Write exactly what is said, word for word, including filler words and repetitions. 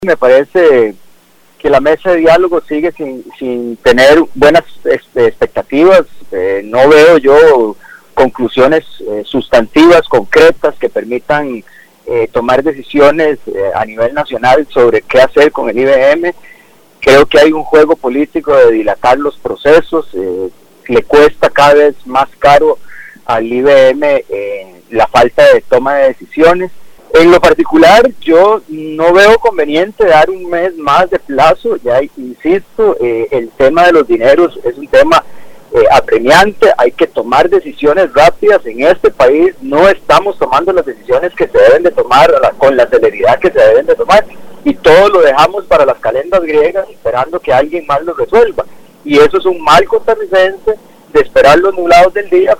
Me parece que la mesa de diálogo sigue sin, sin tener buenas este, expectativas. Eh, no veo yo conclusiones eh, sustantivas, concretas, que permitan eh, tomar decisiones eh, a nivel nacional sobre qué hacer con el I B M. Creo que hay un juego político de dilatar los procesos. Eh, le cuesta cada vez más caro al I B M eh, la falta de toma de decisiones. En lo particular, yo no veo conveniente dar un mes más de plazo. Ya insisto, eh, el tema de los dineros es un tema eh, apremiante. Hay que tomar decisiones rápidas. En este país no estamos tomando las decisiones que se deben de tomar la, con la celeridad que se deben de tomar, y todo lo dejamos para las calendas griegas esperando que alguien más lo resuelva, y eso es un mal costarricense de esperar los nublados del día.